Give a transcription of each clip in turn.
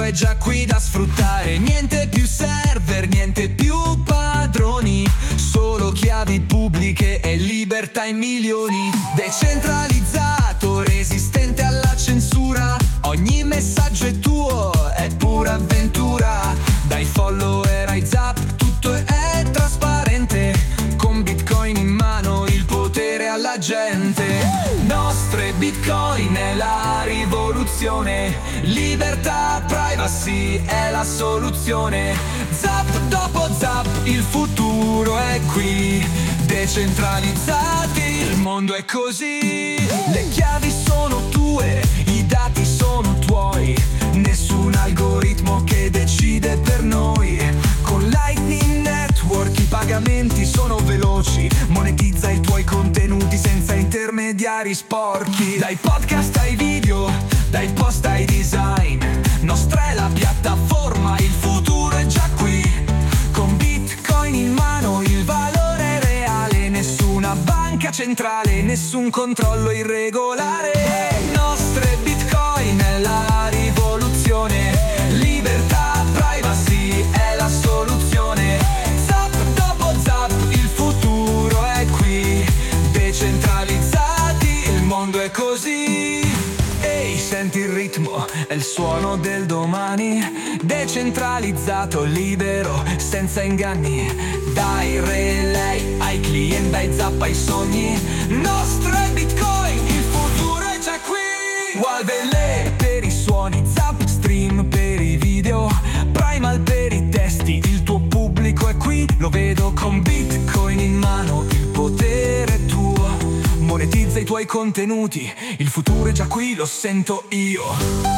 è già qui da sfruttare. Niente più server, niente più padroni, solo chiavi pubbliche e libertà in milioni. Decentralizzato, resistente alla censura, ogni messaggio è tuo, è pura avventura. Dai follower ai zap, tutto è trasparente, con Bitcoin in mano il potere alla gente. Nostre Bitcoin è la rivoluzione, libertà, privacy è la soluzione. Zap dopo zap, il futuro è qui. Decentralizzati, il mondo è così. Le chiavi sono tue, i dati sono tuoi, nessun algoritmo che decide per noi. Con Lightning Network i pagamenti sono veloci, monetizza i tuoi contenuti senza intermediari sporchi. Dai podcast ai video, dai post ai design, nostra è la piattaforma, il futuro è già qui. Con Bitcoin in mano il valore è reale, nessuna banca centrale, nessun controllo irregolare. Nostre Bitcoin è la rivoluzione, libertà, privacy è la soluzione. Zap dopo zap, il futuro è qui. Decentralizzati, il mondo è così. Ehi, senti il ritmo, è il suono del domani. Decentralizzato, libero, senza inganni. Dai relay ai clienti, dai zap ai sogni. Nostre Bitcoin, il futuro è già qui. Walvele per i suoni, zap stream per i video, Primal per i testi, il tuo pubblico è qui. Lo vedo con Bitcoin in mano, il potere è tuo. Monetizza i tuoi contenuti, il futuro è già qui, lo sento io.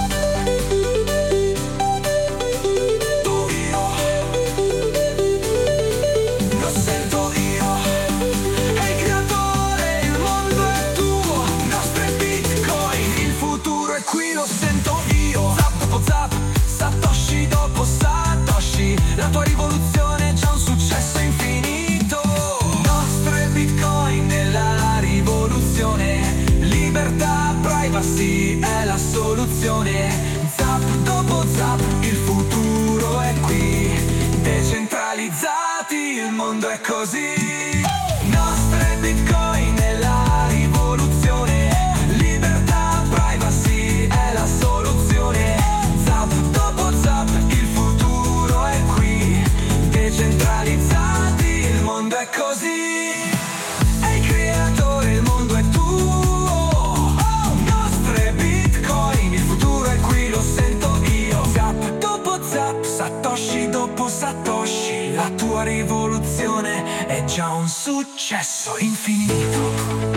La tua rivoluzione è già un successo infinito. Nostre Bitcoin è la rivoluzione, libertà, privacy è la soluzione. Zap dopo zap, il futuro è qui. Decentralizzati, il mondo è così. Nostre Bitcoin è la rivoluzione, libertà, privacy è la soluzione. Zap dopo zap, il futuro è qui. Decentralizzati, il mondo è così. È il creatore, il mondo è tuo. Nostre Bitcoin, il futuro è qui, lo sento io. Zap dopo zap, Satoshi dopo Satoshi, la tua rivoluzione è già un successo infinito.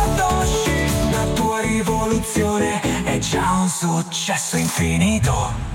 È già un successo infinito.